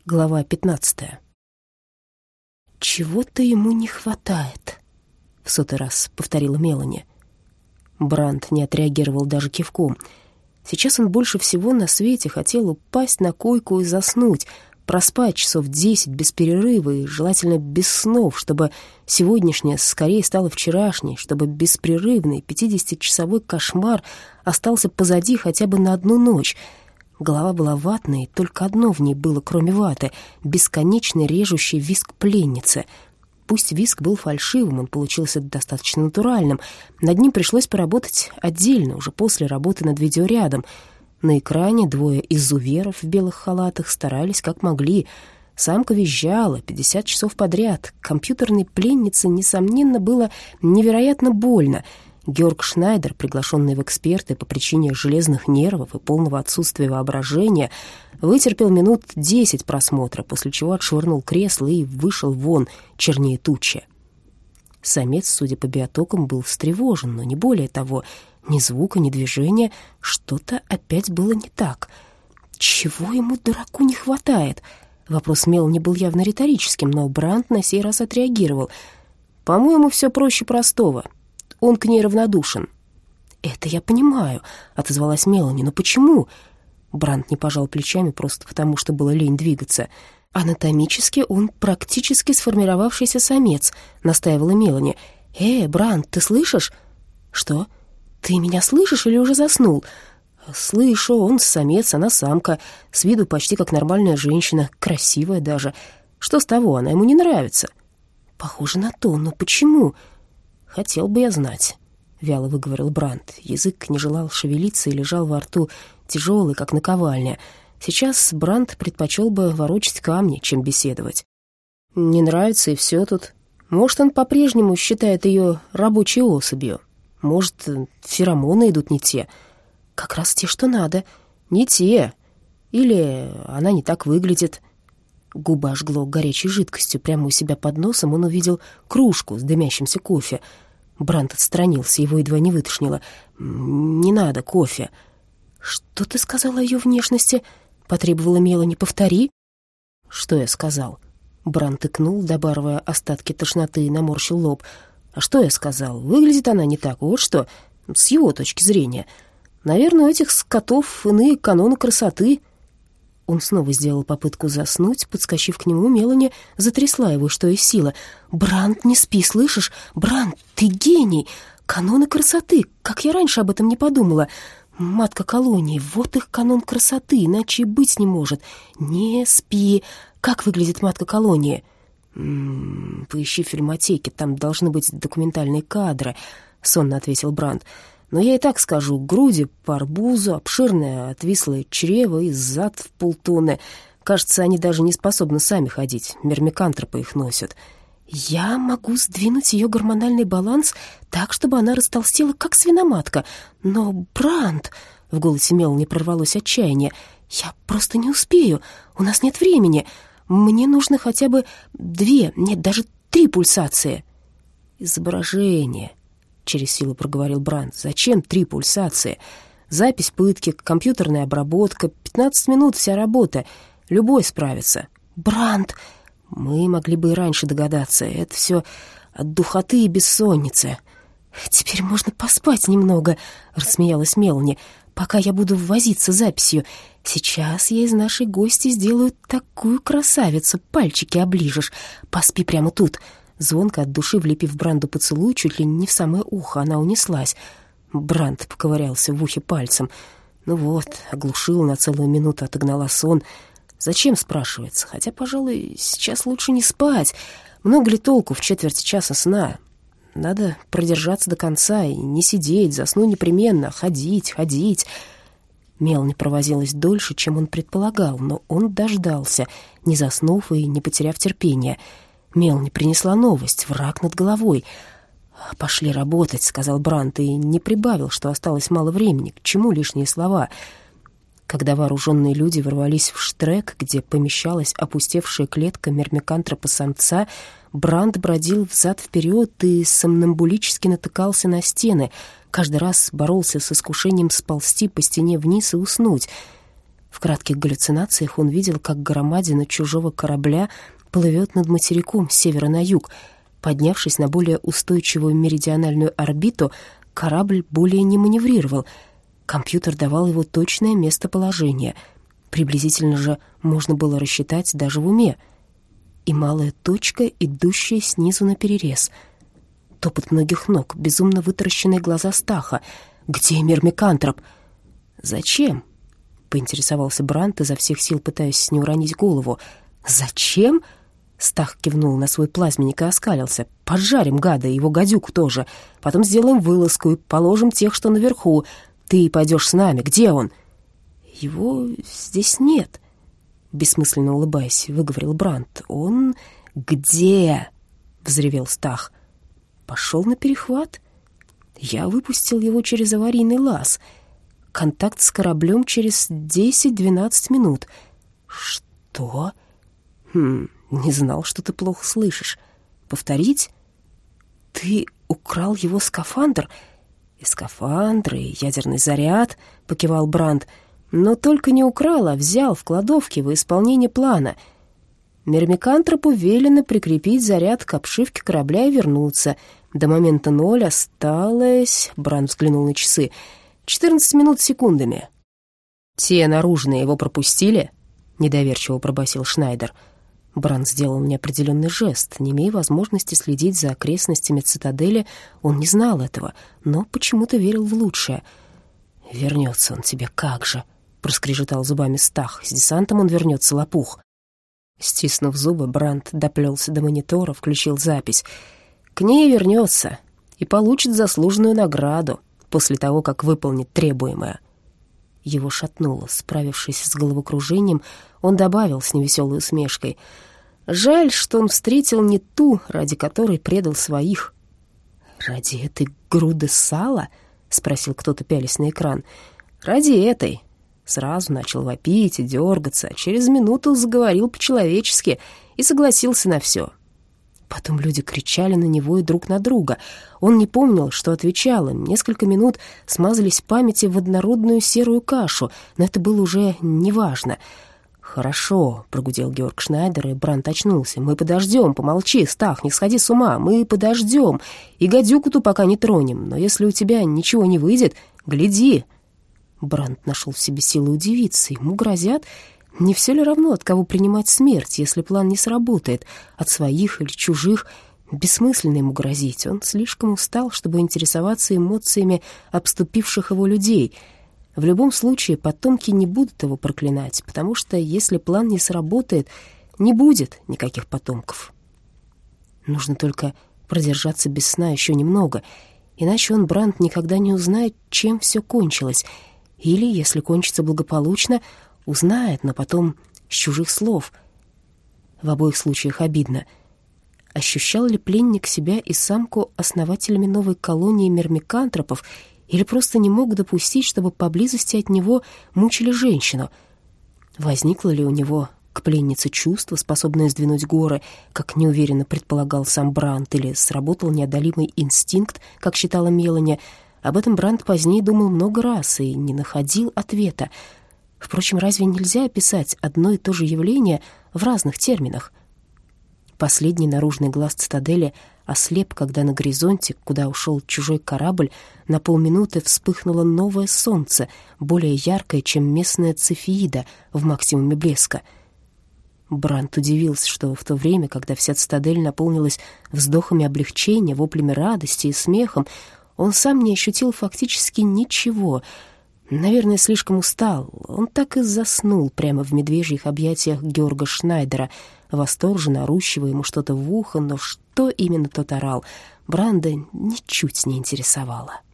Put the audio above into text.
Глава 15. «Чего-то ему не хватает», — в сотый раз повторила Мелани. Брандт не отреагировал даже кивком. Сейчас он больше всего на свете хотел упасть на койку и заснуть, проспать часов 10 без перерыва и желательно без снов, чтобы сегодняшнее скорее стало вчерашней, чтобы беспрерывный 50-часовой кошмар остался позади хотя бы на одну ночь. Голова была ватной, только одно в ней было, кроме ваты — бесконечный режущий визг пленницы. Пусть визг был фальшивым, он получился достаточно натуральным. Над ним пришлось поработать отдельно, уже после работы над видеорядом. На экране двое изуверов в белых халатах старались как могли. Самка визжала 50 часов подряд. Компьютерной пленнице, несомненно, было невероятно больно. Георг Шнайдер, приглашенный в эксперты по причине железных нервов и полного отсутствия воображения, вытерпел минут 10 просмотра, после чего отшвырнул кресло и вышел вон, чернее тучи. Самец, судя по биотокам, был встревожен, но не более того. Ни звука, ни движения. Что-то опять было не так. Чего ему, дураку, не хватает? Вопрос Мелани был явно риторическим, но Брандт на сей раз отреагировал. «По-моему, все проще простого. Он к ней равнодушен». «Это я понимаю», — отозвалась Мелани. «Но почему?» Брандт не пожал плечами просто потому, что было лень двигаться. «Анатомически он практически сформировавшийся самец», — настаивала Мелани. Брандт, ты слышишь?» «Что? Ты меня слышишь или уже заснул?» «Слышу, он самец, она самка. С виду почти как нормальная женщина, красивая даже. Что с того, она ему не нравится?» «Похоже на то, но почему?» «Хотел бы я знать», — вяло выговорил Брандт. Язык не желал шевелиться и лежал во рту, тяжелый, как наковальня. Сейчас Брандт предпочел бы ворочать камни, чем беседовать. «Не нравится, и все тут. Может, он по-прежнему считает ее рабочей особью. Может, феромоны идут не те. Как раз те, что надо. Не те. Или она не так выглядит». Губы ожгло горячей жидкостью. Прямо у себя под носом он увидел кружку с дымящимся кофе. Брандт отстранился, его едва не вытошнило. «Не надо кофе». «Что ты сказала о ее внешности?» — потребовала Мелани. «Повтори». «Что я сказал?» Брандт икнул, добавляя остатки тошноты, и наморщил лоб. «А что я сказал? Выглядит она не так, вот что, с его точки зрения. Наверное, у этих скотов иные каноны красоты». Он снова сделал попытку заснуть. Подскочив к нему, Мелани затрясла его, что из силы. «Брандт, не спи, слышишь? Брандт, ты гений! Каноны красоты! Как я раньше об этом не подумала! Матка колонии, вот их канон красоты, иначе и быть не может! Не спи! Как выглядит матка колонии?» «Поищи в фильмотеке, там должны быть документальные кадры», — сонно ответил Брандт. «Но я и так скажу, груди по арбузу, обширное отвислое чрево и зад в полтонны. Кажется, они даже не способны сами ходить, мирмикантропы их носят». «Я могу сдвинуть ее гормональный баланс так, чтобы она растолстела, как свиноматка. Но, Брандт...» — в голосе Мелани прорвалось отчаяние. «Я просто не успею, у нас нет времени. Мне нужно хотя бы 2, нет, даже 3 пульсации». «Изображение», — через силу проговорил Брандт. «Зачем 3 пульсации? Запись пытки, компьютерная обработка, 15 минут, вся работа. Любой справится». «Брандт...» «Мы могли бы и раньше догадаться. Это все от духоты и бессонницы». «Теперь можно поспать немного», — рассмеялась Мелани, «пока я буду возиться с записью. Сейчас я из нашей гости сделаю такую красавицу, пальчики оближешь. Поспи прямо тут». Звонко от души влепив Брандту поцелуй, чуть ли не в самое ухо, она унеслась. Брандт поковырялся в ухе пальцем. Ну вот, оглушил на целую минуту, отогнала сон. Зачем, спрашивается? Хотя, пожалуй, сейчас лучше не спать. Много ли толку в четверти часа сна? Надо продержаться до конца и не сидеть, засну непременно, ходить. Мелани провозилась дольше, чем он предполагал, но он дождался, не заснув и не потеряв терпения. Мелани принесла новость: враг над головой. «Пошли работать», — сказал Брандт, и не прибавил, что осталось мало времени. К чему лишние слова? Когда вооруженные люди ворвались в штрек, где помещалась опустевшая клетка мирмикантропа-самца, Брандт бродил взад-вперед и сомнамбулически натыкался на стены. Каждый раз боролся с искушением сползти по стене вниз и уснуть. В кратких галлюцинациях он видел, как громадина чужого корабля плывет над материком с севера на юг. Поднявшись на более устойчивую меридиональную орбиту, корабль более не маневрировал. Компьютер давал его точное местоположение. Приблизительно же можно было рассчитать даже в уме. И малая точка, идущая снизу наперерез. Топот многих ног, безумно вытаращенные глаза Стаха. «Где Мирмикантроп?» «Зачем?» — поинтересовался Брант, изо всех сил пытаясь не уронить голову. «Зачем?» — Стах кивнул на свой плазменник и оскалился. «Поджарим гада и его гадюку тоже. Потом сделаем вылазку и положим тех, что наверху. Ты пойдешь с нами. Где он?» «Его здесь нет», — бессмысленно улыбаясь, выговорил Брант. «Он где?» — взревел Стах. «Пошел на перехват. Я выпустил его через аварийный лаз. Контакт с кораблем через 10-12 минут». «Что?» «Не знал, что ты плохо слышишь. Повторить?» «Ты украл его скафандр?» «И скафандр, и ядерный заряд», — покивал Брант. «Но только не украл, а взял в кладовке во исполнение плана. Мирмикантропу велено прикрепить заряд к обшивке корабля и вернуться. До момента 0 осталось...» — Брант взглянул на часы. 14 минут с секундами. «Те наружные его пропустили?» — недоверчиво пробасил Шнайдер. Брант сделал неопределенный жест. Не имея возможности следить за окрестностями цитадели, он не знал этого, но почему-то верил в лучшее. «Вернется он тебе, как же!» — проскрежетал зубами Стах. «С десантом он вернется, лопух!» Стиснув зубы, Брант доплелся до монитора, включил запись. «К ней вернется и получит заслуженную награду после того, как выполнит требуемое». Его шатнуло. Справившись с головокружением, он добавил с невеселой усмешкой: «Жаль, что он встретил не ту, ради которой предал своих». «Ради этой груды сала?» — спросил кто-то, пялясь на экран. «Ради этой». Сразу начал вопить и дергаться, а через минуту заговорил по-человечески и согласился на все. Потом люди кричали на него и друг на друга. Он не помнил, что отвечал им. Несколько минут смазались памяти в однородную серую кашу, но это было уже неважно. «Хорошо», — прогудел Георг Шнайдер, и Брант очнулся. «Мы подождем, помолчи, Стах, не сходи с ума, мы подождем, и гадюку-то пока не тронем, но если у тебя ничего не выйдет, гляди». Брант нашел в себе силы удивиться. Ему грозят. Не все ли равно, от кого принимать смерть, если план не сработает? От своих или чужих? Бессмысленно ему грозить. Он слишком устал, чтобы интересоваться эмоциями обступивших его людей. В любом случае, потомки не будут его проклинать, потому что, если план не сработает, не будет никаких потомков. Нужно только продержаться без сна еще немного, иначе он, Брант, никогда не узнает, чем все кончилось. Или, если кончится благополучно, узнает, но потом с чужих слов. В обоих случаях обидно. Ощущал ли пленник себя и самку основателями новой колонии мирмикантропов, или просто не мог допустить, чтобы поблизости от него мучили женщину? Возникло ли у него к пленнице чувство, способное сдвинуть горы, как неуверенно предполагал сам Брант, или сработал неодолимый инстинкт, как считала Мелани? Об этом Брант позднее думал много раз и не находил ответа. Впрочем, разве нельзя описать одно и то же явление в разных терминах? Последний наружный глаз цитадели ослеп, когда на горизонте, куда ушел чужой корабль, на полминуты вспыхнуло новое солнце, более яркое, чем местная цефеида в максимуме блеска. Брант удивился, что в то время, когда вся цитадель наполнилась вздохами облегчения, воплями радости и смехом, он сам не ощутил фактически ничего. Наверное, слишком устал. Он так и заснул прямо в медвежьих объятиях Георга Шнайдера, восторженно орущего ему что-то в ухо, но что именно тот орал, Бранда ничуть не интересовало.